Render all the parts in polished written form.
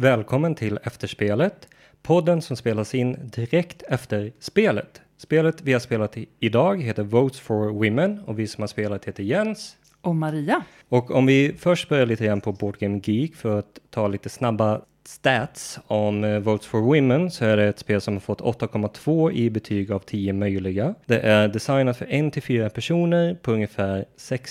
välkommen till Efterspelet. Podden som spelas in direkt efter spelet. Spelet vi har spelat idag heter Votes for Women och vi som har spelat heter Jens. Och Maria. Och om vi först börjar lite grann på Board Game Geek för att ta lite snabba stats om Votes for Women, så är det ett spel som har fått 8,2 i betyg av 10 möjliga. Det är designat för 1-4 personer på ungefär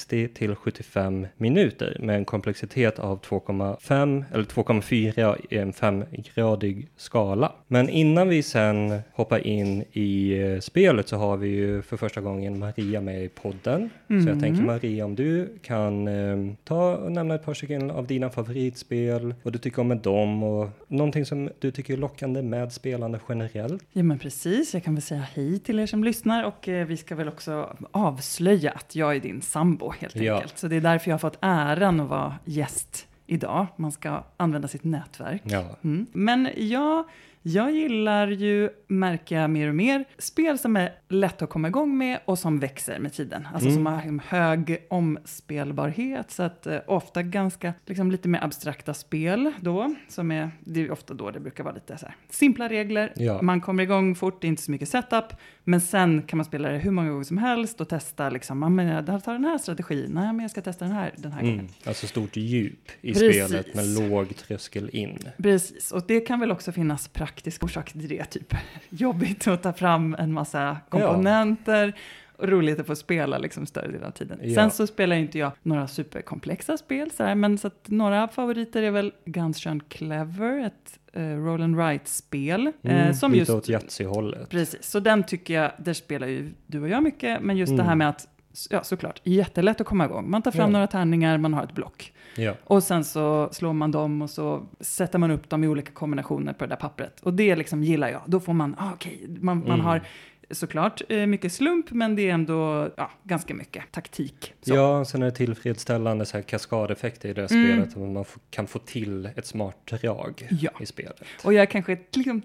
60-75 minuter med en komplexitet av 2,5 eller 2,4 i en 5-gradig skala. Men innan vi sen hoppar in i spelet så har vi ju för första gången Maria med i podden. Så jag tänker Maria, om du kan ta och nämna ett par stycken av dina favoritspel, vad du tycker om med dem och någonting som du tycker är lockande med spelande generellt. Ja men precis, jag kan väl säga hej till er som lyssnar och vi ska väl också avslöja att jag är din sambo helt enkelt. Så det är därför jag har fått äran att vara gäst idag. Man ska använda sitt nätverk. Ja. Men jag gillar ju, märker jag mer och mer, spel som är lätt att komma igång med och som växer med tiden. Alltså som har hög omspelbarhet, så att ofta ganska liksom, lite mer abstrakta spel då. Det är ofta då det brukar vara lite så här simpla regler. Ja. Man kommer igång fort, det är inte så mycket setup. Men sen kan man spela det hur många gånger som helst och testa liksom, jag tar den här strategin, nej men jag ska testa den här gången. Alltså stort djup i spelet med låg tröskel in. Precis, och det kan väl också finnas praktisk orsak till det, typ jobbigt att ta fram en massa komponenter och roligt att få spela liksom större del av tiden. Ja. Sen så spelar inte jag några superkomplexa spel sådär, men så att några favoriter är väl Guns N' Clever, ett Roll and Write-spel. Som lite just åt Yatzy-hållet. Precis, så den tycker jag, där spelar ju du och jag mycket, men just det här med att, ja såklart, jättelätt att komma igång. Man tar fram några tärningar, man har ett block. Ja. Och sen så slår man dem och så sätter man upp dem i olika kombinationer på det där pappret. Och det liksom gillar jag. Då får man, man har såklart mycket slump, men det är ändå ganska mycket taktik. Så. Ja, sen är det tillfredsställande så här kaskadeffekter i det spelet. Och man kan få till ett smart drag i spelet. Och jag är kanske liksom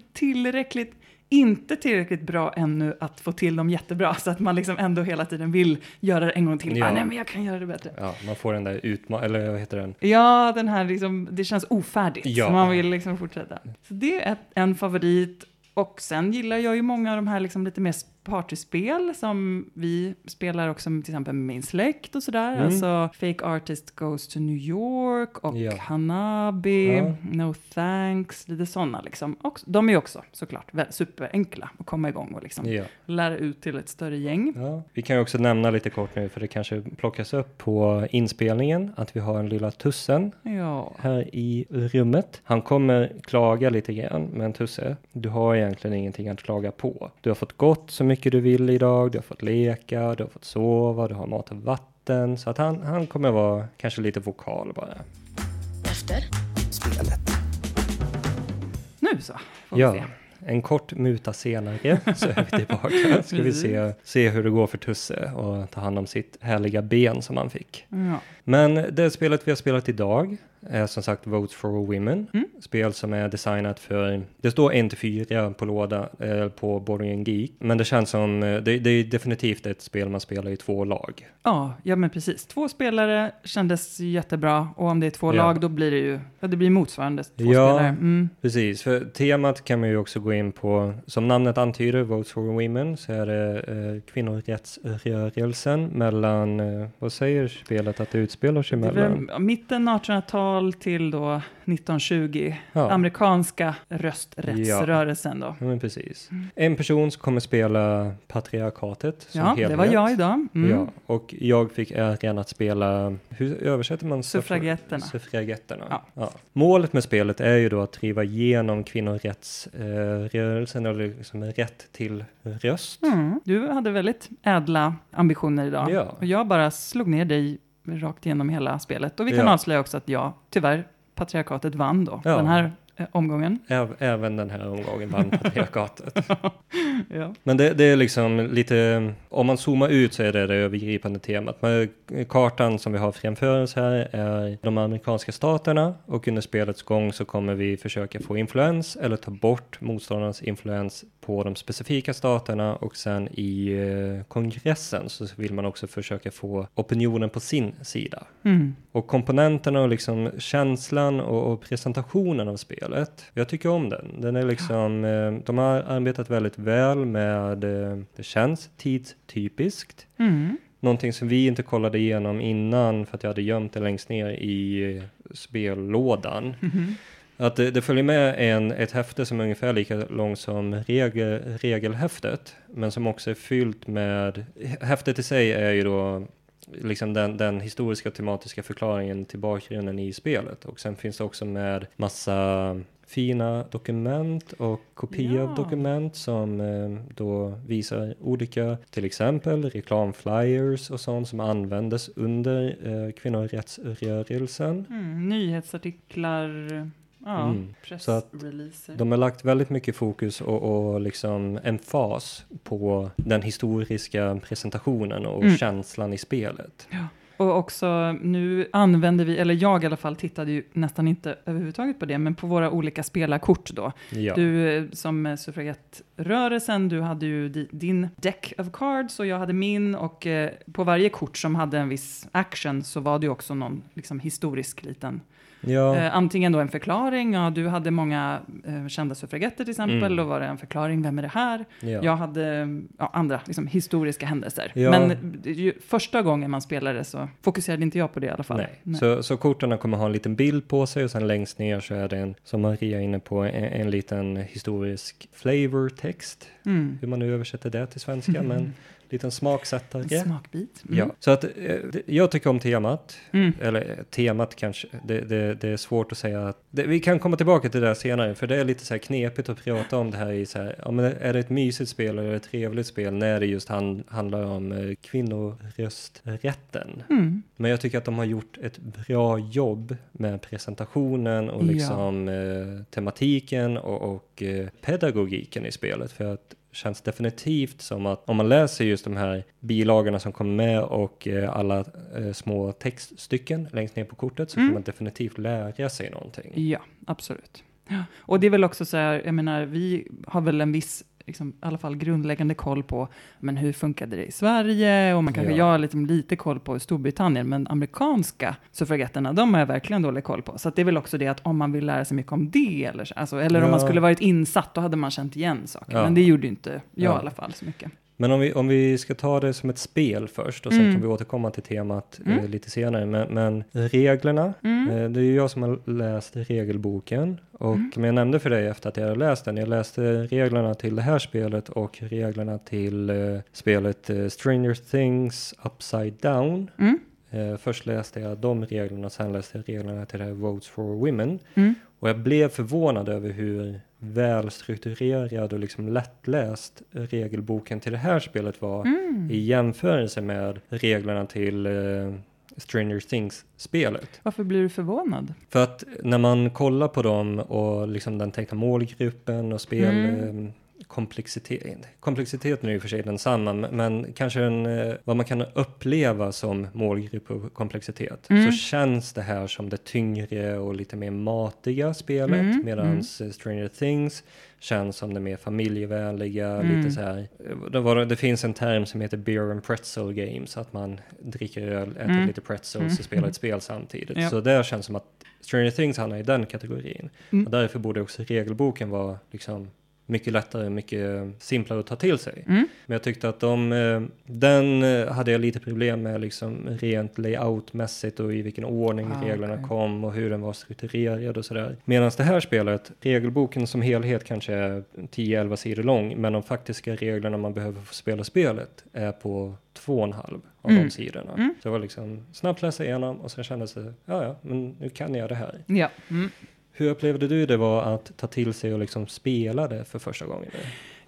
inte tillräckligt bra ännu att få till dem jättebra, så att man liksom ändå hela tiden vill göra det en gång till. Nej, men jag kan göra det bättre. Ja, man får den där eller vad heter den? Ja, den här liksom, det känns ofärdigt. Så man vill liksom fortsätta. Så det är en favorit. Och sen gillar jag ju många av de här liksom lite mer partyspel som vi spelar också till exempel med min släkt och sådär. Alltså Fake Artist Goes to New York och Hanabi, No Thanks, lite sådana liksom. Och de är ju också såklart superenkla att komma igång och liksom lära ut till ett större gäng. Ja. Vi kan ju också nämna lite kort nu, för det kanske plockas upp på inspelningen, att vi har en lilla Tussen här i rummet. Han kommer klaga lite grann, men Tusse, du har egentligen ingenting att klaga på. Du har fått gått så mycket du vill idag, du har fått leka, du har fått sova, du har mat och vatten, så att han kommer vara kanske lite vokal bara. Efter spelet. Nu så, får vi se. En kort muta senare så är vi tillbaka. Ska vi se hur det går för Tusse och ta hand om sitt härliga ben som han fick. Ja. Men det spelet vi har spelat idag är som sagt Votes for Women. Spel som är designat för, det står 1-4 på låda på Board Game Geek. Men det känns som, det är definitivt ett spel man spelar i 2 lag. Ja men precis. 2 spelare kändes jättebra. Och om det är 2 lag då blir det ju, det blir motsvarande 2 spelare. Precis. För temat kan man ju också gå in på, som namnet antyder, Votes for Women, så är det kvinnorättsrörelsen mellan, vad säger spelet att det utspelar sig mellan? Det är mitten 1800-tal till då 1920. Amerikanska rösträttsrörelsen då. Ja, men precis. En person som kommer spela patriarkatet som helhet. Det var jag idag. Ja, och jag fick äran att spela, hur översätter man? Suffragetterna. Ja. Målet med spelet är ju då att driva igenom kvinnorättsrörelsen eller liksom rätt till röst. Du hade väldigt ädla ambitioner idag. Ja. Och jag bara slog ner dig rakt igenom hela spelet. Och vi kan avslöja också att tyvärr, patriarkatet vann då den här omgången. Även den här omgången vann patriarkatet. Ja. Men det är liksom lite, om man zoomar ut så är det övergripande temat. Men kartan som vi har framför oss här är de amerikanska staterna, och under spelets gång så kommer vi försöka få influens eller ta bort motståndarnas influens på de specifika staterna, och sen i kongressen så vill man också försöka få opinionen på sin sida. Och komponenterna och liksom känslan och presentationen av spelet, jag tycker om den. Den är liksom, de har arbetat väldigt väl med, det känns tidstypiskt. Någonting som vi inte kollade igenom innan för att jag hade gömt det längst ner i spellådan. Att det följer med ett häfte som är ungefär lika långt som regelhäftet, men som också är fyllt med, häftet i sig är ju då liksom den historiska och tematiska förklaringen till bakgrunden i spelet, och sen finns det också med massa fina dokument och kopior av dokument som då visar olika, till exempel reklamflyers och sånt som användes under kvinnorättsrörelsen. Nyhetsartiklar, pressreleaser. De har lagt väldigt mycket fokus och liksom emfas på den historiska presentationen och känslan i spelet. Ja. Och också nu använder vi, eller jag i alla fall tittade ju nästan inte överhuvudtaget på det, men på våra olika spelarkort då. Ja. Du som suffragettrörelsen, du hade ju din deck of cards och jag hade min, och på varje kort som hade en viss action så var det ju också någon liksom historisk liten. Ja. Antingen då en förklaring, du hade många kända suffragetter till exempel, då var det en förklaring, vem är det här? Ja. Jag hade andra liksom, historiska händelser. Ja. Men första gången man spelade så fokuserade inte jag på det i alla fall. Nej. Så korten kommer ha en liten bild på sig, och sen längst ner så är det en, som Maria är inne på, en liten historisk flavortext. Hur man nu översätter det till svenska, men liten smaksättare. En smakbit. Ja, så att jag tycker om temat. Eller temat kanske. Det är svårt att säga. Att, vi kan komma tillbaka till det senare. För det är lite så här knepigt att prata om det här i så här. Ja, men är det ett mysigt spel eller ett trevligt spel när det just handlar om kvinnorösträtten. Men jag tycker att de har gjort ett bra jobb med presentationen och liksom tematiken och pedagogiken i spelet. För att känns definitivt som att om man läser just de här bilagorna som kommer med och alla små textstycken längst ner på kortet, så kan man definitivt lära sig någonting. Ja, absolut. Ja. Och det är väl också så här, jag menar, vi har väl en viss liksom, i alla fall grundläggande koll på men hur funkade det i Sverige, och man kanske har lite koll på Storbritannien, men amerikanska suffragetterna, de har jag verkligen dålig koll på. Så att det är väl också det att om man vill lära sig mycket om det eller om man skulle varit insatt, då hade man känt igen saker. Men det gjorde inte jag i alla fall så mycket. Men om vi ska ta det som ett spel först, och sen kan vi återkomma till temat lite senare. Men reglerna, det är ju jag som har läst regelboken. Och men jag nämnde för dig efter att jag hade läst den. Jag läste reglerna till det här spelet och reglerna till spelet Stranger Things Upside Down. Först läste jag de reglerna, sen läste jag reglerna till det här Votes for Women. Och jag blev förvånad över hur välstrukturerad och liksom lättläst regelboken till det här spelet var i jämförelse med reglerna till Stranger Things-spelet. Varför blir du förvånad? För att när man kollar på dem och liksom den tänkta målgruppen och komplexiteten är ju för sig densamma, men kanske vad man kan uppleva som målgrupp och komplexitet, så känns det här som det tyngre och lite mer matiga spelet, medan Stranger Things känns som det mer familjevänliga, lite så här. Det finns en term som heter beer and pretzel games, att man dricker öl, äter lite pretzels och spelar ett spel samtidigt. Ja. Så det känns som att Stranger Things hamnar i den kategorin. Och därför borde också regelboken vara liksom mycket lättare, mycket simplare att ta till sig. Men jag tyckte att den hade jag lite problem med liksom rent layoutmässigt och i vilken ordning reglerna kom och hur den var strukturerad och sådär. Medan det här spelet, regelboken som helhet kanske är 10-11 sidor lång, men de faktiska reglerna man behöver få spela spelet är på 2,5 av de sidorna. Så det var liksom snabbt läsa igenom och sen kändes det, men nu kan jag det här. Ja. Hur upplevde du det var att ta till sig och liksom spela det för första gången?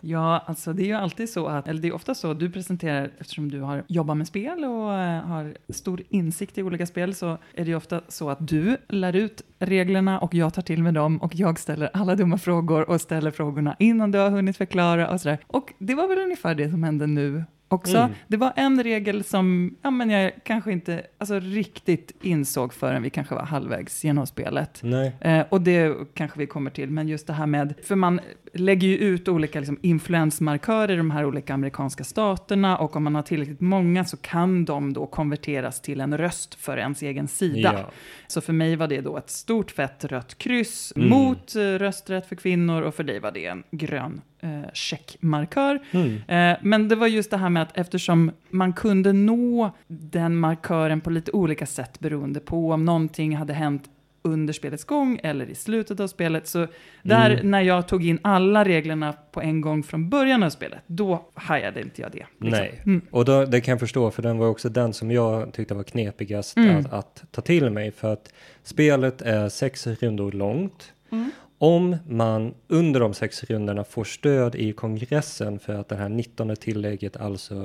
Ja, alltså det är ju alltid så att, eller det är ofta så, du presenterar, eftersom du har jobbat med spel och har stor insikt i olika spel, så är det ju ofta så att du lär ut reglerna och jag tar till med dem och jag ställer alla dumma frågor och ställer frågorna innan du har hunnit förklara och sådär. Och det var väl ungefär det som hände nu också. Det var en regel som jag kanske inte riktigt insåg förrän vi kanske var halvvägs genom spelet. Och det kanske vi kommer till. Men just det här med, för man lägger ju ut olika liksom, influensmarkörer i de här olika amerikanska staterna, och om man har tillräckligt många så kan de då konverteras till en röst för ens egen sida. Ja. Så för mig var det då ett stort fett rött kryss mot rösträtt för kvinnor, och för dig var det en grön checkmarkör. Men det var just det här med att eftersom man kunde nå den markören på lite olika sätt beroende på om någonting hade hänt under spelets gång eller i slutet av spelet, så där när jag tog in alla reglerna på en gång från början av spelet, då hajade inte jag det. Liksom. Nej, och då, det kan jag förstå, för den var också den som jag tyckte var knepigast att ta till mig, för att spelet är 6 rundor långt. Om man under de 6 rundorna får stöd i kongressen för att det här 19:e tillägget, alltså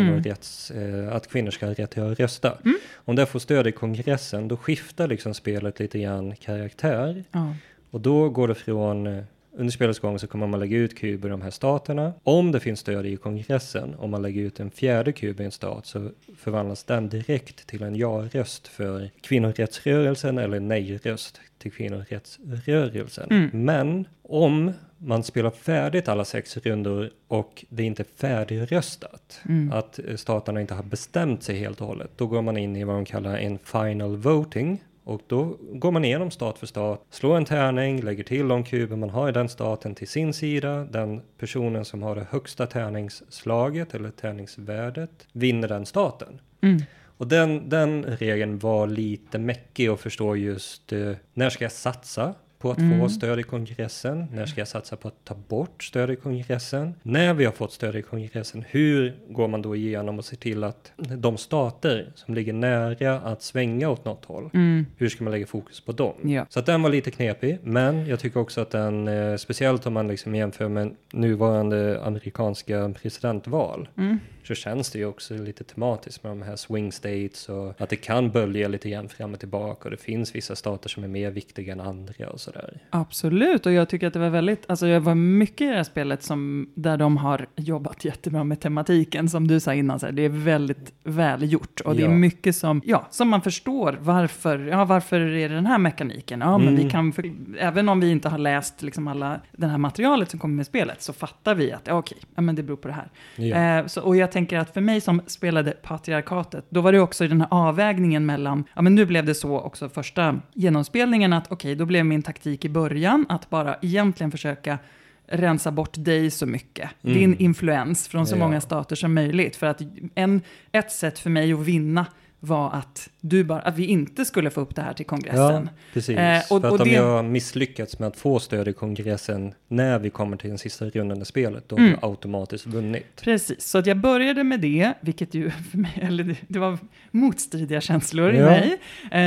att kvinnor ska ha rätt till att rösta. Om det får stöd i kongressen, då skiftar liksom spelet lite grann karaktär. Och då går det från, under spelets gång så kommer man lägga ut kuber i de här staterna. Om det finns stöd i kongressen, om man lägger ut en 4:e kub i en stat, så förvandlas den direkt till en ja-röst för kvinnorättsrörelsen eller nej-röst till kvinnorättsrörelsen. Men om man spelar färdigt alla 6 rundor och det är inte färdigröstat, att staterna inte har bestämt sig helt och hållet, då går man in i vad de kallar en final voting. Och då går man igenom stat för stat, slår en tärning, lägger till de kuber man har i den staten till sin sida. Den personen som har det högsta tärningsslaget eller tärningsvärdet vinner den staten. Och den regeln var lite mäckig att förstå, just när ska jag satsa på att få stöd i kongressen? När ska jag satsa på att ta bort stöd i kongressen? När vi har fått stöd i kongressen, hur går man då igenom och ser till att de stater som ligger nära att svänga åt något håll, hur ska man lägga fokus på dem? Ja. Så att den var lite knepig, men jag tycker också att den, speciellt om man liksom jämför med nuvarande amerikanska presidentval, så känns det ju också lite tematiskt med de här swing states, och att det kan bölja lite grann fram och tillbaka, och det finns vissa stater som är mer viktiga än andra och sådär. Absolut, och jag tycker att det var väldigt, jag var mycket i det här spelet där de har jobbat jättebra med tematiken, som du sa innan, så här, det är väldigt välgjort, och det är mycket som man förstår varför är det den här mekaniken, men vi kan, även om vi inte har läst liksom alla det här materialet som kommer med spelet, så fattar vi att men det beror på det här. Och jag tänker att för mig som spelade patriarkatet, då var det också i den här avvägningen mellan, men nu blev det så också första genomspelningen att då blev min taktik i början att bara egentligen försöka rensa bort dig så mycket. Din influens från så många stater som möjligt. För att ett sätt för mig att vinna var att vi inte skulle få upp det här till kongressen. Ja, precis. För att om jag misslyckats med att få stöd i kongressen när vi kommer till den sista rundan i spelet, då har jag automatiskt vunnit. Precis, så att jag började med det, vilket ju för mig, det var motstridiga känslor i mig.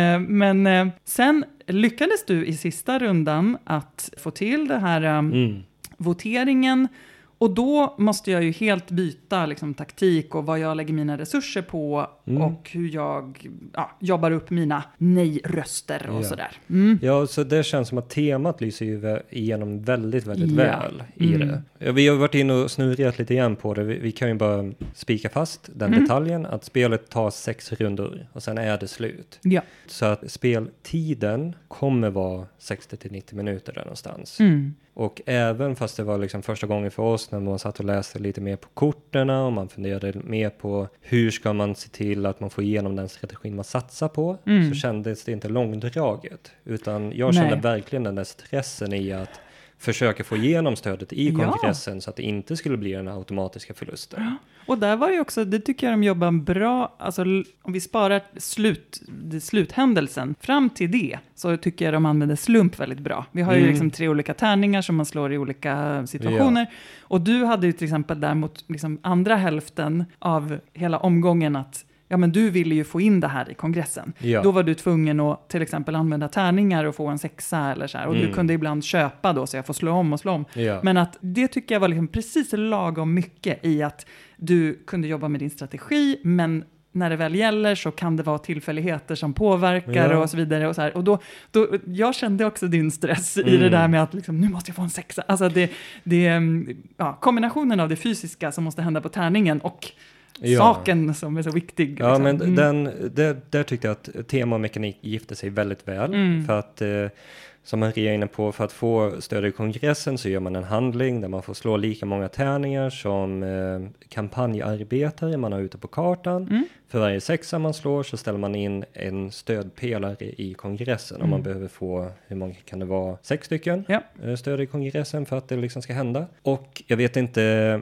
Men sen lyckades du i sista rundan att få till det här voteringen. Och då måste jag ju helt byta liksom, taktik och vad jag lägger mina resurser på och hur jag jobbar upp mina nej-röster och sådär. Ja, så det känns som att temat lyser ju igenom väldigt, väldigt väl i det. Vi har varit in och snurrat lite grann på det. Vi kan ju bara spika fast den detaljen att spelet tar 6 rundor och sen är det slut. Ja. Så att speltiden kommer vara 60-90 minuter där någonstans. Och även fast det var liksom första gången för oss när man satt och läste lite mer på korterna och man funderade mer på hur ska man se till att man får igenom den strategin man satsar på, så kändes det inte långdraget. Utan jag kände verkligen den där stressen i att försöka få igenom stödet i kongressen så att det inte skulle bli en automatiska förluster. Ja. Och där var det också, det tycker jag de jobbar bra, alltså om vi sparar sluthändelsen fram till det, så tycker jag de använder slump väldigt bra. Vi har ju liksom 3 olika tärningar som man slår i olika situationer. Ja. Och du hade ju till exempel däremot liksom andra hälften av hela omgången att ja men du ville ju få in det här i kongressen. Ja. Då var du tvungen att till exempel använda tärningar och få en 6 eller så här. Och du kunde ibland köpa då så jag får slå om. Ja. Men att det tycker jag var liksom precis lagom mycket i att du kunde jobba med din strategi, men när det väl gäller så kan det vara tillfälligheter som påverkar och så vidare. Och, så här. Och då, jag kände också din stress i det där med att liksom, nu måste jag få en 6. Alltså kombinationen av det fysiska som måste hända på tärningen och saken som är så viktig. Ja, liksom. men där tyckte jag att tema och mekanik gifte sig väldigt väl. För att, som Maria är inne på, för att få stöd i kongressen så gör man en handling där man får slå lika många tärningar som kampanjarbetare man har ute på kartan. För varje 6 man slår så ställer man in en stödpelare i kongressen. Om man behöver få, hur många kan det vara? 6 stycken stöd i kongressen för att det liksom ska hända. Och jag vet inte,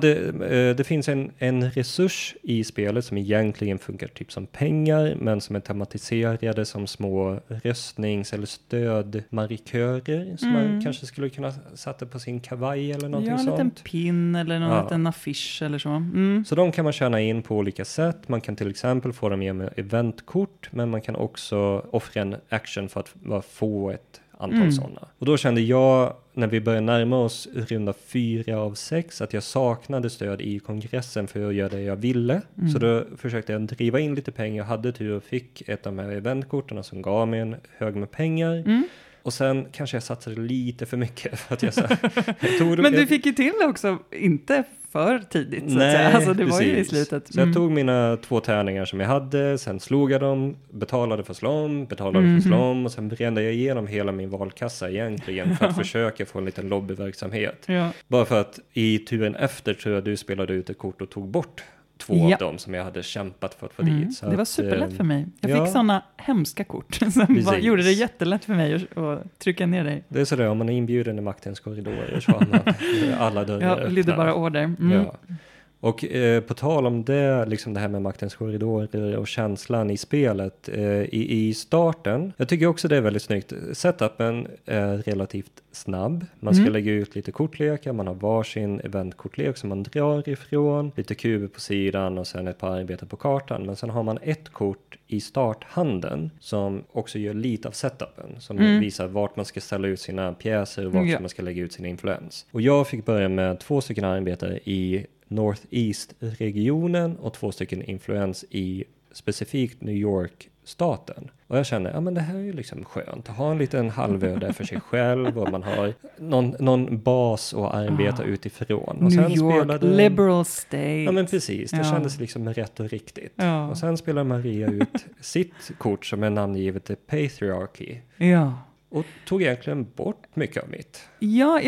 det finns en resurs i spelet som egentligen funkar typ som pengar, men som är tematiserade som små röstnings- eller stödmarkörer som man kanske skulle kunna sätta på sin kavaj eller någonting sånt. Ja, en liten pin eller någon liten affisch eller så. Så de kan man tjäna in på olika sätt. Man kan till exempel få dem med eventkort, men man kan också offra en action för att få ett antal sådana. Och då kände jag, när vi började närma oss runda 4 av 6, att jag saknade stöd i kongressen för att göra det jag ville. Så då försökte jag driva in lite pengar. Jag hade tur och fick ett av de här eventkorten som gav mig en hög med pengar. Och sen kanske jag satsade lite för mycket. För att men du fick ju till också, inte för tidigt så att säga. Alltså det var ju i slutet. Så jag tog mina 2 tärningar som jag hade, sen slog jag dem, betalade för slom och sen brände jag igenom hela min valkassa egentligen för att försöka få en liten lobbyverksamhet. Ja. Bara för att i turen efter tror jag du spelade ut ett kort och tog bort 2 av dem som jag hade kämpat för att få dit. Så det var superlätt för mig. Jag fick sådana hemska kort som gjorde det jättelätt för mig att trycka ner dig. Det är sådär, om man är inbjuden i maktens korridorer så har man alla dörrar öppna. Lyder bara order. Ja. Och på tal om det, liksom det här med maktens korridorer och känslan i spelet i starten. Jag tycker också det är väldigt snyggt. Setupen är relativt snabb. Man ska lägga ut lite kortlekar. Man har varsin eventkortlek som man drar ifrån. Lite kuber på sidan och sen ett par arbeten på kartan. Men sen har man ett kort i starthanden som också gör lite av setupen. Som visar vart man ska ställa ut sina pjäser och vart man ska lägga ut sin influens. Och jag fick börja med 2 stycken arbetare i Northeast-regionen och 2 stycken influens i specifikt New York-staten. Och jag kände, men det här är ju liksom skönt. Att ha en liten halvö där för sig själv och man har någon bas att arbeta utifrån. Och New sen York, liberal state. Ja, men precis. Det kändes liksom rätt och riktigt. Ja. Och sen spelar Maria ut sitt kort som är namngivet The Patriarchy. Ja. Och tog egentligen bort mycket av mitt. Ja,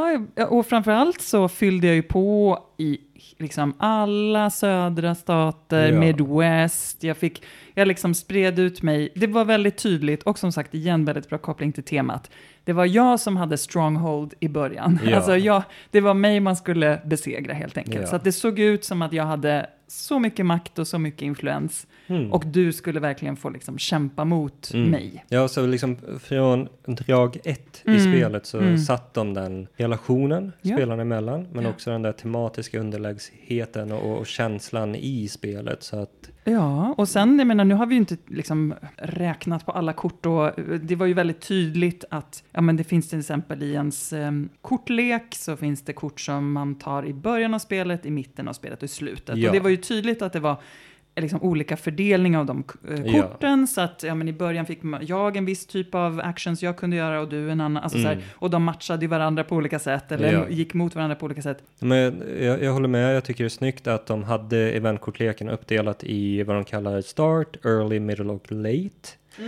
och framförallt så fyllde jag ju på i liksom alla södra stater, Midwest. Jag liksom spred ut mig. Det var väldigt tydligt och som sagt igen väldigt bra koppling till temat. Det var jag som hade stronghold i början. Ja. Alltså det var mig man skulle besegra helt enkelt. Ja. Så att det såg ut som att jag hade så mycket makt och så mycket influens. Och du skulle verkligen få liksom kämpa mot mig. Ja, så liksom från drag 1 i spelet så satt de den relationen spelarna emellan. Men också den där tematiska underlägsheten och känslan i spelet. Så att... Ja, och sen, jag menar, nu har vi ju inte liksom räknat på alla kort och det var ju väldigt tydligt att, det finns till exempel i ens kortlek så finns det kort som man tar i början av spelet, i mitten av spelet och i slutet. Ja. Och det var ju tydligt att det var liksom olika fördelning av de korten så att i början fick jag en viss typ av actions jag kunde göra och du en annan, alltså så här, och de matchade ju varandra på olika sätt eller gick mot varandra på olika sätt. Men jag håller med, jag tycker det är snyggt att de hade eventkortleken uppdelat i vad de kallar start, early, middle och late.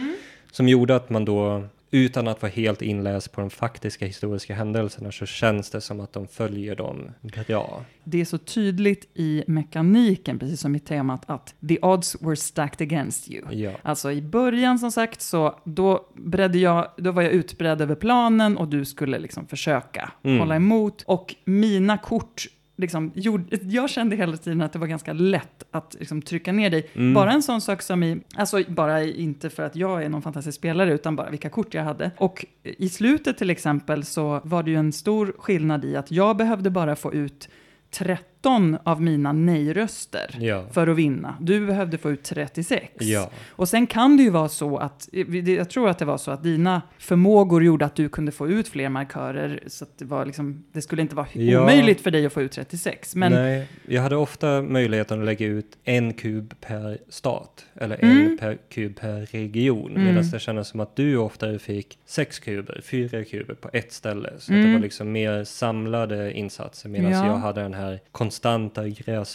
Som gjorde att man då utan att vara helt inläst på de faktiska historiska händelserna så känns det som att de följer dem bra. Det är så tydligt i mekaniken, precis som i temat, att the odds were stacked against you. Ja. Alltså i början som sagt så då var jag utbredd över planen och du skulle liksom försöka hålla emot. Och mina kort liksom, jag kände hela tiden att det var ganska lätt att liksom, trycka ner dig. Bara en sån sak som bara inte för att jag är någon fantastisk spelare utan bara vilka kort jag hade. Och i slutet till exempel så var det ju en stor skillnad i att jag behövde bara få ut 17 av mina nej-röster för att vinna. Du behövde få ut 36. Ja. Och sen kan det ju vara så att, jag tror att det var så att dina förmågor gjorde att du kunde få ut fler markörer, så att det var liksom, det skulle inte vara omöjligt för dig att få ut 36. Men nej, jag hade ofta möjligheten att lägga ut en kub per stat, eller en kub per region, medan det kändes som att du oftare fick 6 kuber, 4 kuber på ett ställe, så att det var liksom mer samlade insatser, medan jag hade den här konstanta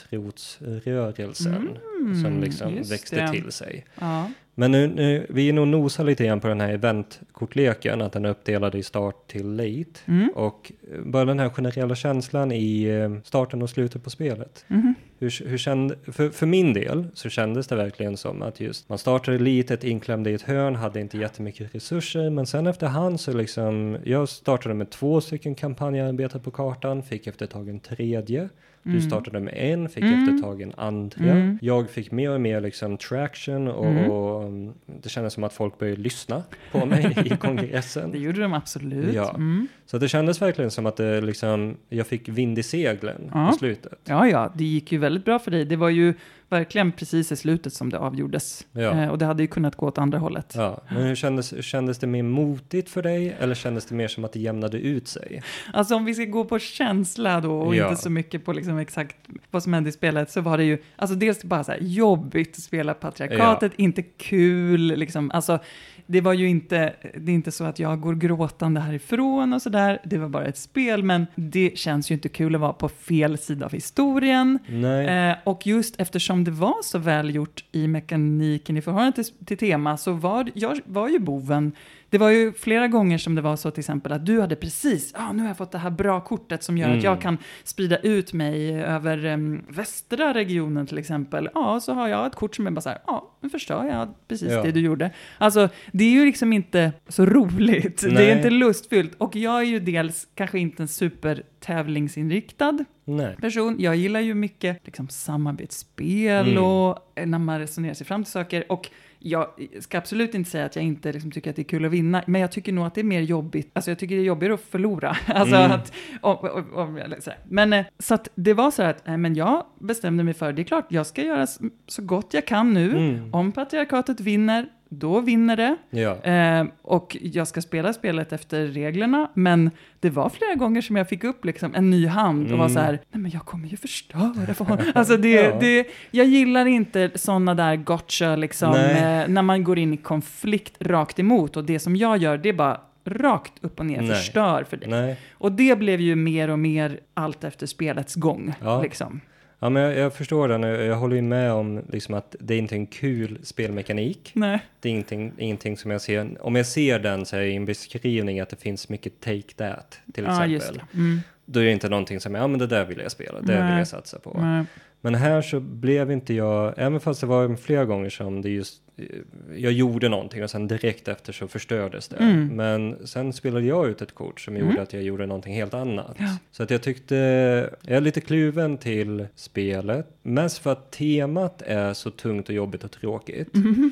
gräsrotsrörelsen som liksom växte till sig. Ja. Men nu vi är nog nosar lite grann på den här eventkortleken, att den är uppdelad i start till late. Och bara den här generella känslan i starten och slutet på spelet. Hur för min del så kändes det verkligen som att just man startade litet, inklämde i ett hörn, hade inte jättemycket resurser, men sen efterhand så liksom, jag startade med 2 stycken kampanjarbetare på kartan, fick efter ett tag en tredje. Du startade med en, fick efter ett tag en andra. Jag fick mer och mer liksom traction och det kändes som att folk började lyssna på mig i kongressen. Det gjorde de absolut. Ja. Så det kändes verkligen som att det liksom, jag fick vind i seglen på slutet. Ja, det gick ju väldigt bra för dig. Det var ju verkligen precis i slutet som det avgjordes. Och det hade ju kunnat gå åt andra hållet. Ja, men hur kändes det mer motigt för dig, eller kändes det mer som att det jämnade ut sig? Alltså om vi ska gå på känsla då och inte så mycket på liksom exakt vad som hände i spelet, så var det ju alltså dels bara så här jobbigt att spela patriarkatet, inte kul liksom, alltså det var ju inte, det är inte så att jag går gråtande härifrån och sådär, det var bara ett spel, men det känns ju inte kul att vara på fel sida av historien. Och just eftersom det var så välgjort i mekaniken i förhållande till tema, så jag var ju boven. Det var ju flera gånger som det var så till exempel att du hade precis, nu har jag fått det här bra kortet som gör att jag kan sprida ut mig över västra regionen till exempel. Ja, så har jag ett kort som är bara så här, nu förstår jag precis det du gjorde. Alltså, det är ju liksom inte så roligt. Nej. Det är inte lustfyllt. Och jag är ju dels kanske inte en super tävlingsinriktad person. Jag gillar ju mycket liksom samarbetsspel och när man resonerar sig fram till saker. Och jag ska absolut inte säga att jag inte liksom tycker att det är kul att vinna, men jag tycker nog att det är mer jobbigt. Alltså jag tycker det är jobbigare att förlora. Alltså att, men så att det var så att men jag bestämde mig för, det är klart, jag ska göra så gott jag kan nu. Om patriarkatet vinner, då vinner det. Och jag ska spela spelet efter reglerna, men det var flera gånger som jag fick upp liksom en ny hand och var så här, nej men jag kommer ju förstöra för honom. Alltså jag gillar inte sådana där gotcha liksom, när man går in i konflikt rakt emot, och det som jag gör, det är bara rakt upp och ner förstör för dig. Och det blev ju mer och mer allt efter spelets gång liksom. Ja, men jag förstår den. Jag håller ju med om liksom att det är inte en kul spelmekanik. Nej. Det är ingenting som jag ser. Om jag ser den så är det en beskrivning att det finns mycket take that till exempel. Just det. Då är det inte någonting som men det där vill jag spela. Det vill jag satsa på. Nej. Men här så blev inte jag, även fast det var flera gånger som det just, jag gjorde någonting och sen direkt efter så förstördes det. Men sen spelade jag ut ett kort som gjorde att jag gjorde någonting helt annat. Ja. Så att jag tyckte, jag är lite kluven till spelet. Mest för att temat är så tungt och jobbigt och tråkigt.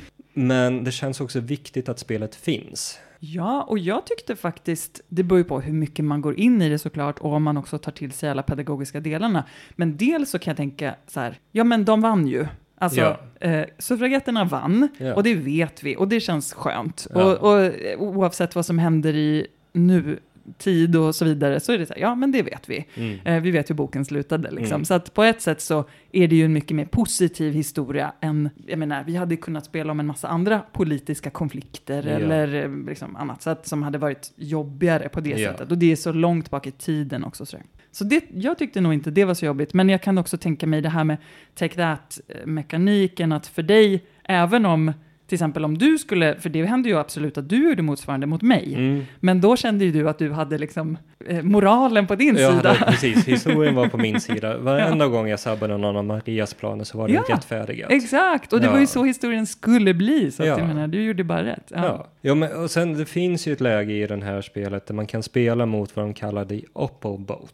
Men det känns också viktigt att spelet finns. Ja, och jag tyckte faktiskt, det beror ju på hur mycket man går in i det såklart, och om man också tar till sig alla pedagogiska delarna. Men dels så kan jag tänka så här, ja men de vann ju. Alltså, suffragetterna vann, och det vet vi, och det känns skönt. Och oavsett vad som händer i nu tid och så vidare, så är det så här, ja men det vet vi. Vi vet hur boken slutade liksom. Så att på ett sätt så är det ju en mycket mer positiv historia än, jag menar, vi hade kunnat spela om en massa andra politiska konflikter eller liksom annat, så att, som hade varit jobbigare på det sättet. Och det är så långt bak i tiden också. Så det, jag tyckte nog inte det var så jobbigt, men jag kan också tänka mig det här med take that-mekaniken, att för dig, även om till exempel om du skulle, för det hände ju absolut att du gjorde motsvarande mot mig. Men då kände ju du att du hade liksom moralen på din sida. Ja, precis. Historien var på min sida. Varenda gång jag sabbade någon av Marias planer så var det rättfärdigat. Exakt, och det var ju så historien skulle bli. Så att jag menar, du gjorde bara rätt. Ja, men och sen det finns ju ett läge i den här spelet där man kan spela mot vad de kallar det Oppo-bot.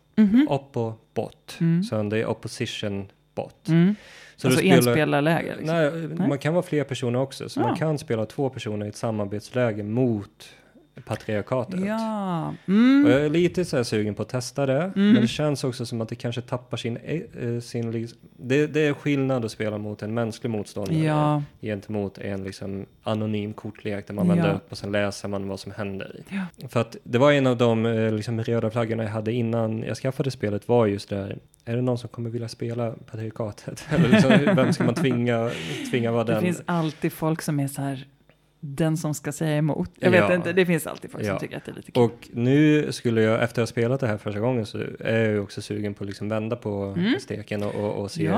Oppo-bot. Så det är opposition-bot. Så alltså enspelarläge? Liksom. Nej, man kan vara fler personer också. Så man kan spela 2 personer i ett samarbetsläge mot patriarkatet. Ja. Och jag är lite så här sugen på att testa det. Men det känns också som att det kanske tappar sin det är skillnad att spela mot en mänsklig motståndare gentemot en liksom anonym kortlek där man vänder upp och sen läser man vad som händer. Ja. För att det var en av de liksom röda flaggorna jag hade innan jag skaffade spelet var just där. Är det någon som kommer vilja spela patriarkatet? Eller liksom, vem ska man tvinga vara den? Det finns alltid folk som är så här, den som ska säga emot. Jag vet inte, det finns alltid folk som tycker att det är lite kul. Och nu skulle jag, efter att ha spelat det här första gången, så är jag ju också sugen på att liksom vända på steken och se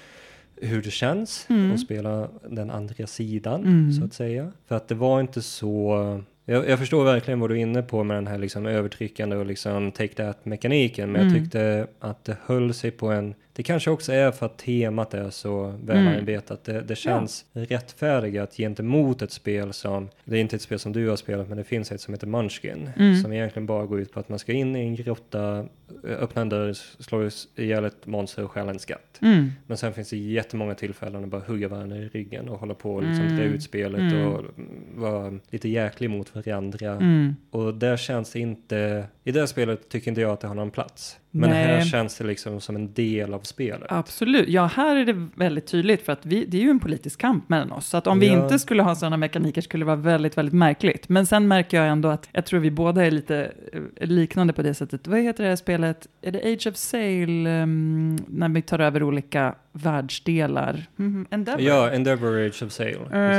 hur det känns att spela den andra sidan, så att säga. För att det var inte så... Jag förstår verkligen vad du är inne på med den här liksom övertryckande och liksom take that-mekaniken. Men jag tyckte att det höll sig på en... Det kanske också är för att temat är så välarbetat. Det känns rättfärdigt gentemot ett spel som... Det är inte ett spel som du har spelat, men det finns ett som heter Munchkin. Som egentligen bara går ut på att man ska in i en grotta, öppna en dörr, slå ihjäl ett monster och stjäla en skatt. Men sen finns det jättemånga tillfällen att bara hugga varandra i ryggen och hålla på och liksom dra ut spelet och vara lite jäklig mot varandra. Och där känns det inte... I det spelet tycker inte jag att det har någon plats. Men här känns det liksom som en del av spelet. Absolut. Ja, här är det väldigt tydligt för att det är ju en politisk kamp mellan oss. Så att om vi inte skulle ha sådana mekaniker skulle det vara väldigt, väldigt märkligt. Men sen märker jag ändå att jag tror vi båda är lite liknande på det sättet. Vad heter det här spelet? Är det Age of Sail när vi tar över olika världsdelar? Endeavor. Ja, Endeavor Age of Sail.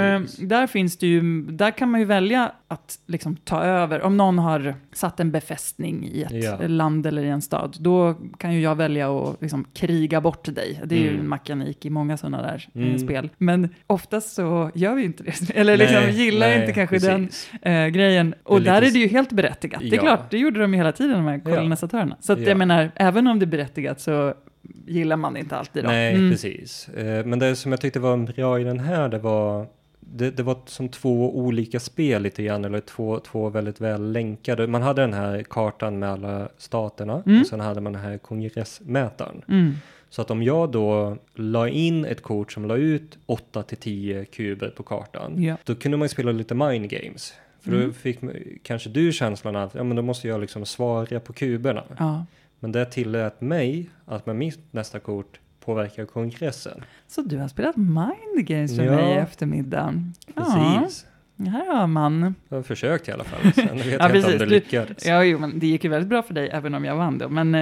Där finns det ju, där kan man ju välja att liksom ta över. Om någon har satt en befästning i ett land eller i en stad, då kan ju jag välja att liksom kriga bort dig. Det är ju en mekanik i många sådana där spel. Men oftast så gör vi ju inte det. Eller liksom gillar inte kanske den grejen. Och där är det ju helt berättigat. Det är klart, det gjorde de ju hela tiden, de här kolonisatörerna. Så att jag menar, även om det är berättigat så gillar man inte alltid dem. Nej, precis. Men det som jag tyckte var bra i den här, det var som två olika spel lite grann, eller två väldigt väl länkade. Man hade den här kartan med alla staterna och sen hade man den här kongressmätaren. Så att om jag då la in ett kort som la ut 8-10 kuber på kartan, då kunde man spela lite mind games. För då fick kanske du känslan av men då måste jag liksom svara på kuberna. Ja. Men det tillät mig att med mitt nästa kort påverka kongressen. Så du har spelat mind games för mig i eftermiddagen? Precis. Här har man. Jag har försökt i alla fall. Sen vet jag inte om det lyckades. Men det gick ju väldigt bra för dig även om jag vann då. Men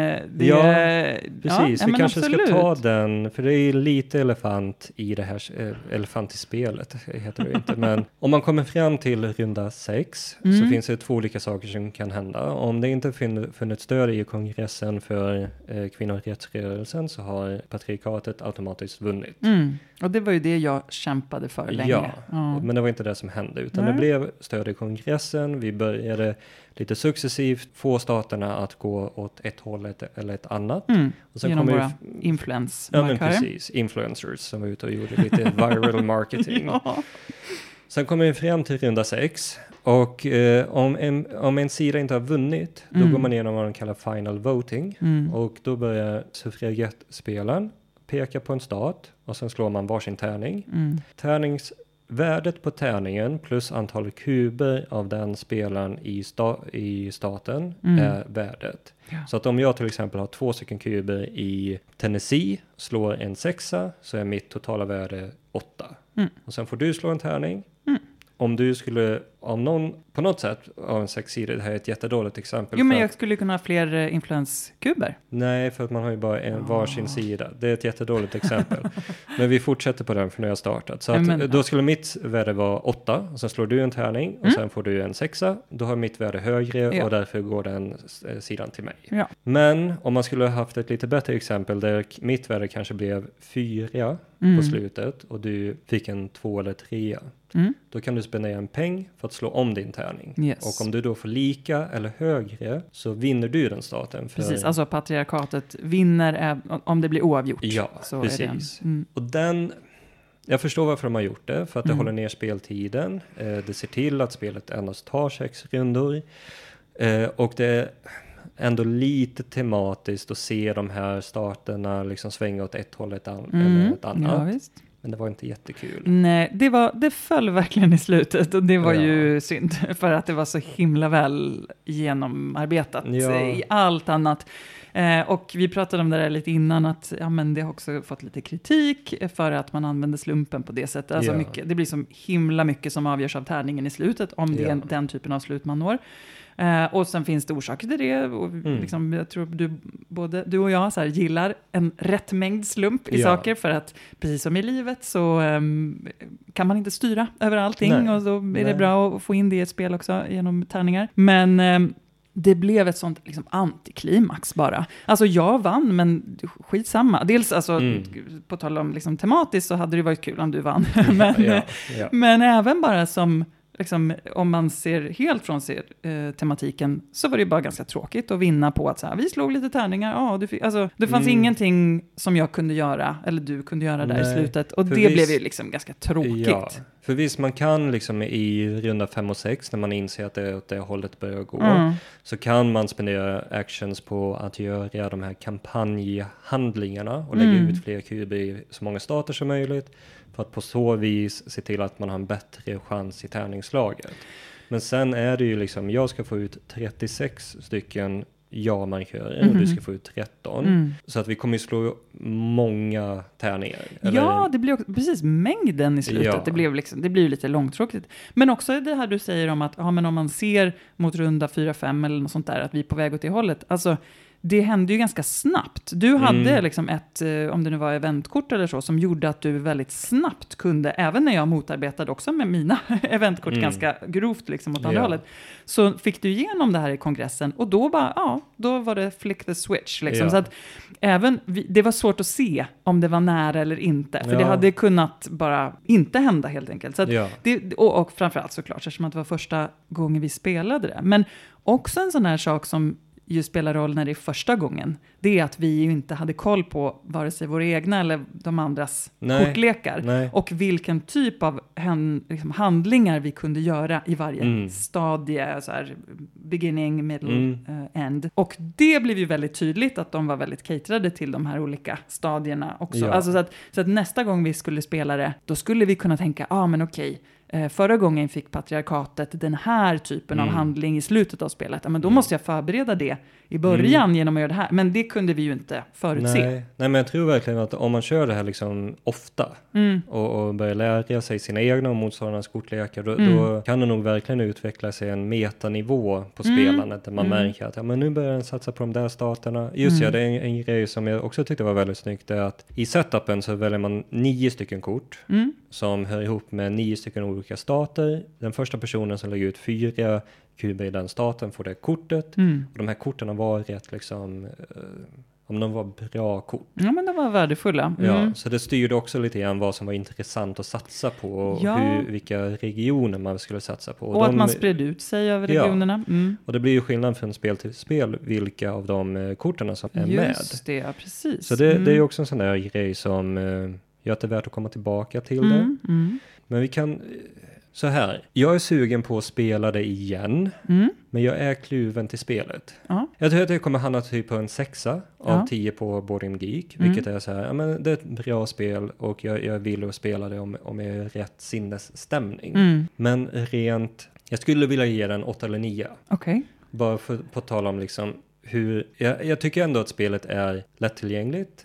precis. Vi kanske ska ta den. För det är lite elefant i det här. Elefant i spelet heter det inte. Men om man kommer fram till runda 6 så finns det 2 olika saker som kan hända. Om det inte funnits stöd i kongressen för kvinnorättsrörelsen så har patriarkatet automatiskt vunnit. Och det var ju det jag kämpade för länge. Men det var inte det som hände. Utan det blev stöd i kongressen. Vi började lite successivt få staterna att gå åt ett håll eller ett annat. Och sen genom våra influence-markörer. Ja, men precis. Influencers som var ute och gjorde lite viral marketing. Sen kommer vi fram till runda 6. Och om en sida inte har vunnit, då går man igenom vad de kallar final voting. Och då börjar suffragettspelaren peka på en stat och sen slår man varsin tärning. Värdet på tärningen plus antalet kuber av den spelaren i staten är värdet. Ja. Så att om jag till exempel har 2 stycken kuber i Tennessee, slår en 6 så är mitt totala värde 8. Och sen får du slå en tärning. Om du skulle på något sätt av en 6-sidig, det här är ett jättedåligt exempel. Jo, men jag skulle kunna ha fler influenskuber. Nej, för att man har ju bara varsin sida. Det är ett jättedåligt exempel. Men vi fortsätter på den för nu har jag startat. Så att, då skulle mitt värde vara 8 och sen slår du en tärning och sen får du en 6. Då har mitt värde högre och därför går den sidan till mig. Ja. Men om man skulle ha haft ett lite bättre exempel där mitt värde kanske blev 4 på slutet och du fick en 2 eller 3. Då kan du spendera en peng för att slå om din tärning. Yes. Och om du då får lika eller högre så vinner du den staten. Precis, alltså patriarkatet vinner om det blir oavgjort. Ja, så precis. Och jag förstår varför de har gjort det. För att det håller ner speltiden. Det ser till att spelet endast tar 6 rundor. Och det är ändå lite tematiskt att se de här staterna liksom svänga åt ett håll eller ett annat. Ja, visst. Men det var inte jättekul. Nej, det föll verkligen i slutet och det var ju synd för att det var så himla väl genomarbetat i allt annat. Och vi pratade om det där lite innan att men det har också fått lite kritik för att man använder slumpen på det sättet. Alltså mycket, det blir så himla mycket som avgörs av tärningen i slutet om det är den typen av slut man når. Och sen finns det orsaker till det och liksom, jag tror både du och jag så här, gillar en rätt mängd slump i saker för att precis som i livet så kan man inte styra över allting och då är det bra att få in det i ett spel också genom tärningar. Men det blev ett sånt liksom antiklimax bara. Alltså jag vann, men skitsamma. Dels alltså, på tal om liksom, tematiskt så hade det varit kul om du vann. Men även bara som liksom, om man ser helt från tematiken så var det bara ganska tråkigt att vinna på att så här, vi slog lite tärningar. Alltså, det fanns ingenting som jag kunde göra eller du kunde göra där i slutet. Och det blev ju liksom ganska tråkigt. Ja, för visst man kan liksom i runda 5 och 6 när man inser att det åt det hållet börjar gå så kan man spendera actions på att göra de här kampanjhandlingarna och lägga ut fler kuber i så många stater som möjligt. För att på så vis se till att man har en bättre chans i tärningslaget. Men sen är det ju liksom, jag ska få ut 36 stycken ja-markörer och du ska få ut 13. Så att vi kommer ju slå många tärningar. Eller? Ja, det blir också, precis mängden i slutet. Ja. Det blir lite långtråkigt. Men också det här du säger om att men om man ser mot runda 4-5 eller något sånt där, att vi är på väg åt det hållet. Alltså, det hände ju ganska snabbt. Du hade liksom ett, om det nu var eventkort eller så, som gjorde att du väldigt snabbt kunde, även när jag motarbetade också med mina eventkort ganska grovt liksom åt andra hållet, så fick du igenom det här i kongressen och då då var det flick the switch liksom. Så att även, det var svårt att se om det var nära eller inte, för det hade kunnat bara inte hända helt enkelt. Så att och framförallt såklart, eftersom att det var första gången vi spelade det. Men också en sån här sak som ju spelar roll när det är första gången, det är att vi ju inte hade koll på vare sig våra egna eller de andras kortlekar. Och vilken typ av handlingar vi kunde göra i varje stadie, så här, beginning, middle, end. Och det blev ju väldigt tydligt att de var väldigt caterade till de här olika stadierna också. Alltså så att nästa gång vi skulle spela det, då skulle vi kunna tänka, men okej, förra gången fick patriarkatet den här typen av handling i slutet av spelet. Men då måste jag förbereda det i början genom att göra det här. Men det kunde vi ju inte förutse. Nej, men jag tror verkligen att om man kör det här liksom ofta och börjar lära sig sina egna och motståndarnas kortlekar, då kan det nog verkligen utveckla sig en metanivå på spelandet där man märker att men nu börjar den satsa på de där staterna. Just det är en grej som jag också tyckte var väldigt snyggt, är att i setupen så väljer man 9 stycken kort som hör ihop med 9 stycken olika stater. Den första personen som lägger ut 4 kuber i den staten får det kortet. Och de här korten var rätt liksom, om de var bra kort. Ja, men de var värdefulla. Ja, så det styrde också lite grann vad som var intressant att satsa på och vilka regioner man skulle satsa på. Och att man spred ut sig över regionerna. Och det blir ju skillnad från spel till spel vilka av de korterna som är med. Just det, ja, precis. Så det är ju också en sån där grej som gör att det är värt att komma tillbaka till det. Men vi kan... Så här, jag är sugen på att spela det igen, men jag är kluven till spelet. Jag tror att jag kommer hamna typ på en 6 av 10 på Board Game Geek, vilket är så här, men det är ett bra spel och jag vill att spela det om jag är rätt sinnesstämning. Men rent, jag skulle vilja ge den 8 eller 9. Okej. Bara på tal om liksom hur, jag tycker ändå att spelet är lättillgängligt.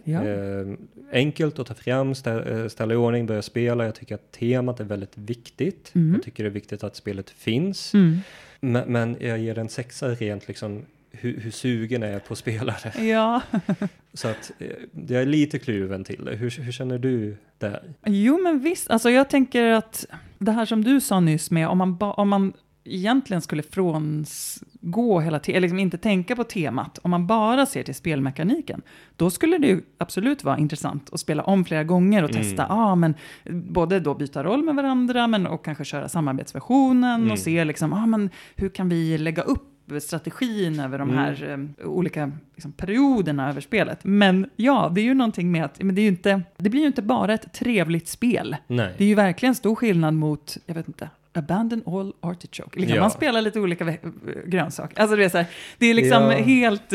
Enkelt att ta fram, ställa i ordning, börja spela. Jag tycker att temat är väldigt viktigt. Jag tycker det är viktigt att spelet finns. Men jag ger den 6 rent liksom hur sugen är på spelare. Ja. Så att jag är lite kluven till det. Hur känner du där? Jo, men visst. Alltså jag tänker att det här som du sa nyss med om man egentligen skulle frångå hela eller liksom inte tänka på temat, om man bara ser till spelmekaniken, då skulle det ju absolut vara intressant att spela om flera gånger och testa, men både då byta roll med varandra, men och kanske köra samarbetsversionen och se liksom, men hur kan vi lägga upp strategin över de här olika liksom, perioderna över spelet. Men ja, det är ju någonting med att det blir ju inte bara ett trevligt spel. Nej. Det är ju verkligen stor skillnad mot, jag vet inte, abandon all artichoke. Liksom, man spelar lite olika grönsaker. Alltså det är liksom helt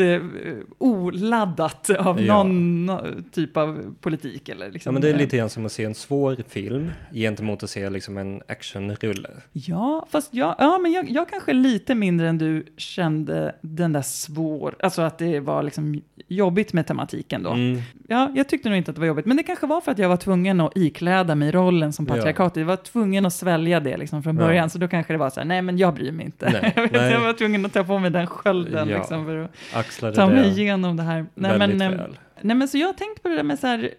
oladdat av någon typ av politik. Eller liksom, men det är lite grann som att se en svår film gentemot att se liksom en actionrulle. Ja, fast men jag kanske lite mindre än du kände den där svår, alltså att det var liksom jobbigt med tematiken då. Ja, jag tyckte nog inte att det var jobbigt, men det kanske var för att jag var tvungen att ikläda mig rollen som patriarkat. Jag var tvungen att svälja det liksom från början, så då kanske det var så här, nej men jag bryr mig inte. Jag var tvungen att ta på mig den skölden liksom för att ta mig igenom det här. Nej men så jag tänkte på det där med så här,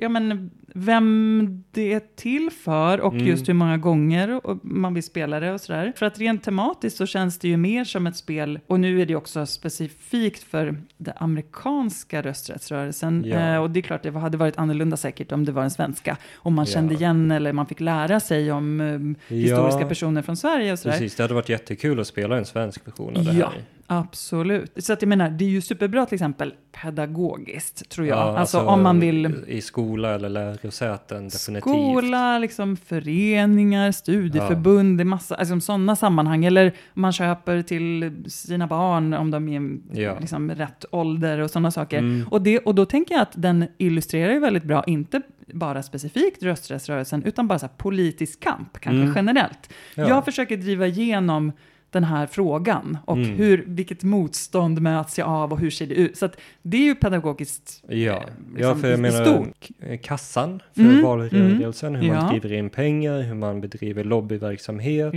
vem det är till för och just hur många gånger man vill spela det och sådär. För att rent tematiskt så känns det ju mer som ett spel, och nu är det också specifikt för den amerikanska rösträttsrörelsen. Och det är klart, det hade varit annorlunda säkert om det var en svenska. Om man kände igen eller man fick lära sig om historiska personer från Sverige och sådär. Precis, det hade varit jättekul att spela en svensk version av det här. Ja. Absolut. Så att jag menar, det är ju superbra till exempel pedagogiskt, tror jag. Alltså om man vill... I skola eller lärosäten, definitivt. Skola, liksom föreningar, studieförbund, det är massa, alltså sådana sammanhang. Eller man köper till sina barn om de är liksom rätt ålder och sådana saker. Och då tänker jag att den illustrerar ju väldigt bra, inte bara specifikt rösträttsrörelsen, utan bara så här politisk kamp, kanske generellt. Ja. Jag försöker driva igenom den här frågan och vilket motstånd möts jag av och hur ser det ut. Så att det är ju pedagogiskt liksom, för jag menar kassan för valrörelsen, hur man driver in pengar, hur man bedriver lobbyverksamhet,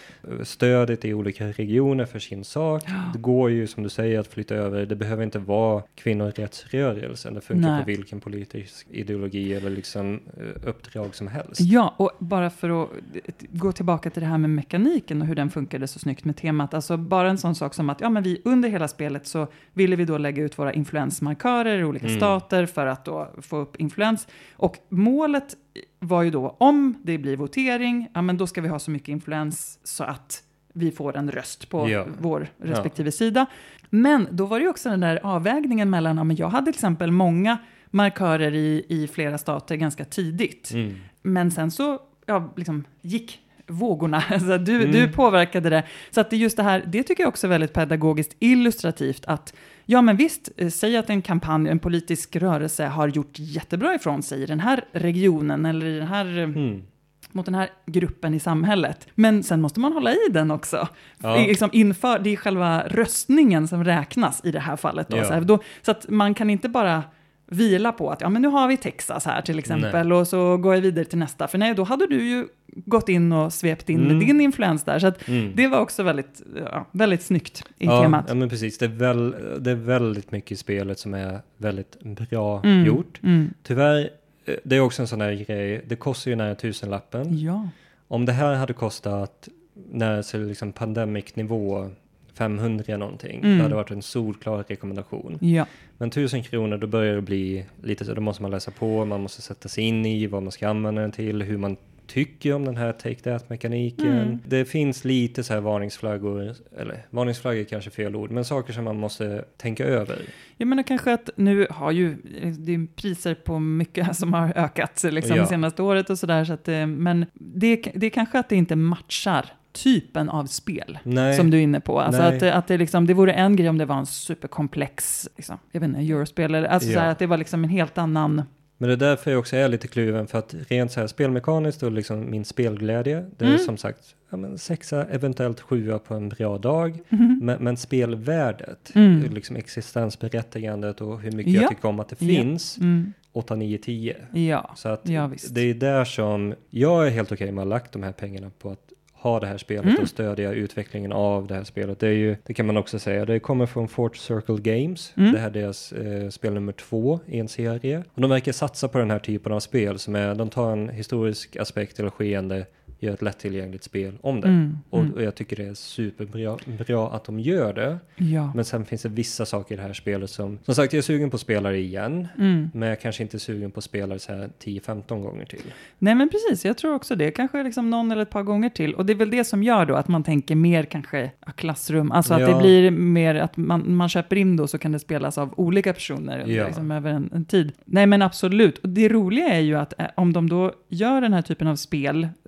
stödet i olika regioner för sin sak. Det går ju, som du säger, att flytta över. Det behöver inte vara kvinnorättsrörelsen. Det funkar på vilken politisk ideologi eller liksom uppdrag som helst. Ja, och bara för att gå tillbaka till det här med mekaniken och hur den funkade så snyggt med temat. Alltså bara en sån sak som att men vi under hela spelet så ville vi då lägga ut våra influensmarkörer i olika stater för att då få upp influens. Och målet var ju då, om det blir votering, men då ska vi ha så mycket influens så att vi får en röst på vår respektive sida. Men då var det ju också den där avvägningen mellan, men jag hade till exempel många markörer i flera stater ganska tidigt. Men sen så liksom gick vågorna. Alltså du påverkade det. Så att det just det här, det tycker jag också är väldigt pedagogiskt illustrativt att men visst, säg att en kampanj, en politisk rörelse har gjort jättebra ifrån sig i den här regionen eller i den här mot den här gruppen i samhället. Men sen måste man hålla i den också. Liksom det är själva röstningen som räknas i det här fallet då. Så att man kan inte bara vila på att men nu har vi Texas här till exempel och så går jag vidare till nästa. För då hade du ju gått in och svept in med din influens där. Så att det var också väldigt, väldigt snyggt i temat. Ja, men precis. Det är väldigt mycket i spelet som är väldigt bra gjort. Tyvärr, det är också en sån här grej. Det kostar ju nära 1000-lappen. Ja. Om det här hade kostat när liksom pandemic-nivå 500 någonting. Det hade varit en solklar rekommendation. Ja. Men 1000 kronor, då börjar det bli lite så. Då måste man läsa på, man måste sätta sig in i vad man ska använda den till, hur man tycker om den här take that-mekaniken. Det finns lite så här varningsflaggor, eller varningsflaggor är kanske fel ord, men saker som man måste tänka över. Jag menar kanske att nu har ju det är priser på mycket som har ökat liksom det senaste året och sådär, så att, men det är kanske att det inte matchar typen av spel som du är inne på. Alltså att det liksom, det vore en grej om det var en superkomplex liksom, jag vet inte, eurospel eller alltså så här, att det var liksom en helt annan. Men det är därför jag också är lite kluven, för att rent så här spelmekaniskt och liksom min spelglädje, det är som sagt 6, eventuellt 7 på en bra dag. Men spelvärdet, liksom existensberättigandet och hur mycket jag tycker om att det finns, 8, 9, 10. Ja. Så att det är där som jag är helt okej med att ha lagt de här pengarna på att ha det här spelet och stödja utvecklingen av det här spelet. Det är ju, det kan man också säga, det kommer från Fort Circle Games. Det här är deras spel nummer 2 i en serie. Och de verkar satsa på den här typen av spel som är, de tar en historisk aspekt eller skeende, gör ett lättillgängligt spel om det. Och jag tycker det är superbra att de gör det. Ja. Men sen finns det vissa saker i det här spelet som sagt, jag är sugen på att spela det igen. Men jag kanske inte är sugen på att spela det så här 10-15 gånger till. Nej, men precis, jag tror också det. Kanske liksom någon eller ett par gånger till. Och det är väl det som gör då att man tänker mer kanske klassrum. Alltså att det blir mer att man köper in då, så kan det spelas av olika personer liksom över en tid. Nej, men absolut. Och det roliga är ju att om de då gör den här typen av spel baserat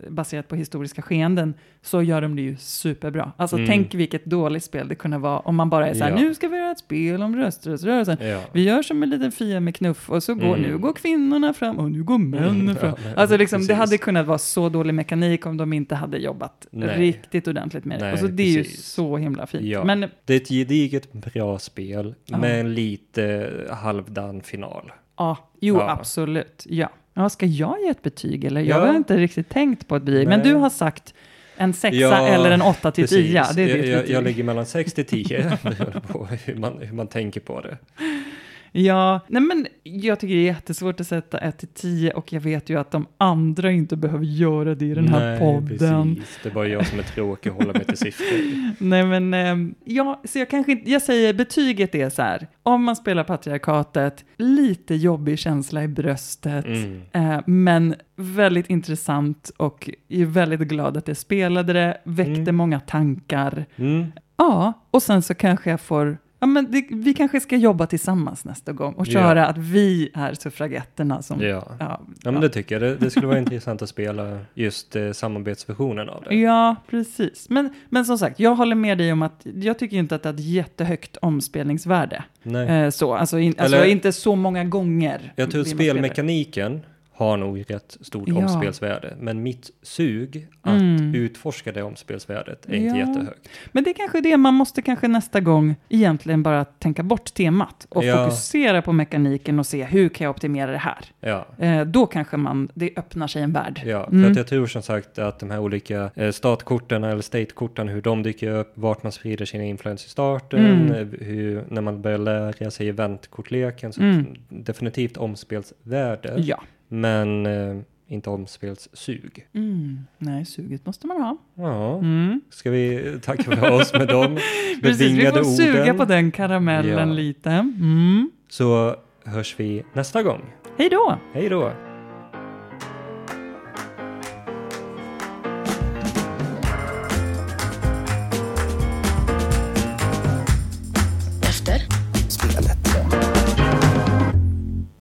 baserat på historiska skeenden, så gör de det ju superbra. Alltså tänk vilket dåligt spel det kunde vara om man bara är så här, nu ska vi göra ett spel om röströrelsen. Vi gör som en liten fia med knuff och så nu går kvinnorna fram och nu går männen fram. Alltså liksom, det hade kunnat vara så dålig mekanik om de inte hade jobbat riktigt ordentligt med det. Nej, och så det är ju så himla fint. Ja. Men det är ett gediget bra spel med en lite halvdan final. Absolut. Ja, ska jag ge ett betyg eller? Jag har inte riktigt tänkt på ett betyg. Men du har sagt en 6 eller en 8 till 10. Det är jag ligger mellan 6 till 10 på hur man tänker på det. Ja, nej men jag tycker det är jättesvårt att sätta 1 till 10 och jag vet ju att de andra inte behöver göra det i den här podden. Precis. Det är bara jag som är tråkig och håller mig till siffror. Nej men, så jag kanske inte, jag säger betyget är så här, om man spelar Patriarkatet, lite jobbig känsla i bröstet, men väldigt intressant och är väldigt glad att jag spelade det, väckte många tankar. Ja, och sen så kanske jag får vi kanske ska jobba tillsammans nästa gång och köra att vi är suffragetterna som... Ja, men det tycker jag. Det skulle vara intressant att spela just samarbetsversionen av det. Ja, precis. Men som sagt, jag håller med dig om att jag tycker inte att det är ett jättehögt omspelningsvärde. Nej. Alltså inte så många gånger. Jag tror spelmekaniken har nog rätt stort omspelsvärde. Men mitt sug att utforska det omspelsvärdet är inte jättehögt. Men det är kanske det man måste kanske nästa gång egentligen bara tänka bort temat och fokusera på mekaniken och se hur kan jag optimera det här. Ja. Då kanske det öppnar sig en värld. Ja, för att jag tror som sagt att de här olika startkorten eller statekorten, hur de dyker upp, vart man sprider sina influenser i starten, hur, när man börjar lära sig eventkortleken, så definitivt omspelsvärde. Ja. Men inte omspelssug. Nej, suget måste man ha. Ja. Ska vi tacka för oss med dem bevingade orden. Vi får suga på den karamellen lite. Så hörs vi nästa gång. Hej då! Hej då!